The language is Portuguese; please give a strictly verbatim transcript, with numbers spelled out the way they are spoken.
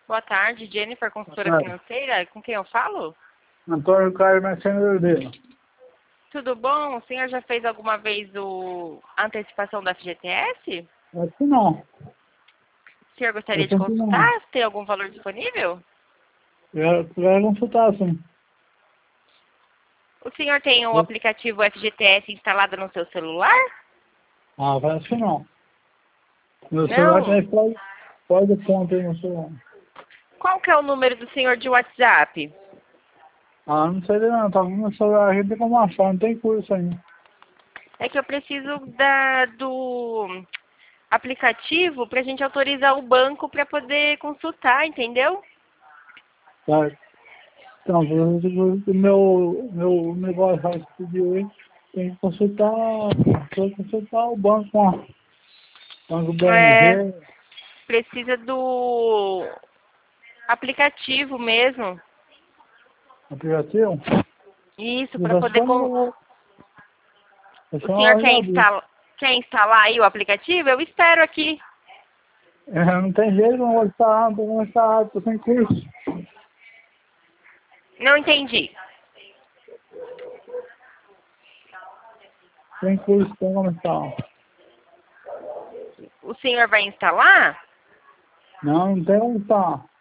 Boa tarde, Jennifer, Boa consultora tarde. financeira. Com quem eu falo? Antônio Caio Merceno Herdeiro. Tudo bom? O senhor já fez alguma vez o... a antecipação da F G T S? Acho que não. O senhor gostaria Eu de sempre não. consultar? Tem algum valor disponível? Eu quero consultar, sim. O senhor tem o aplicativo F G T S instalado no seu celular? Ah, parece que não. Meu celular Não? tem pode, pode ponto aí no celular. Qual que é o número do senhor de WhatsApp? Ah, não sei não. Tá com meu celular aqui, tem como achar. Não tem curso ainda. É que eu preciso da, do aplicativo para a gente autorizar o banco para poder consultar, entendeu? Tá. Então, o meu, meu negócio vai pedir aí. Tem que consultar, tem que consultar o banco, ó. Banco É, B M G, precisa do aplicativo mesmo. aplicativo. Isso, Mas para é poder... só Com... no, é O só na senhor hora quer da vida. instalar, quer instalar aí o aplicativo? Eu espero aqui. É, não tem jeito, não vou estar, não vou estar, tô sem curso. Não entendi. Sem curso, tem como estar. O senhor vai instalar? Não, não tem como estar.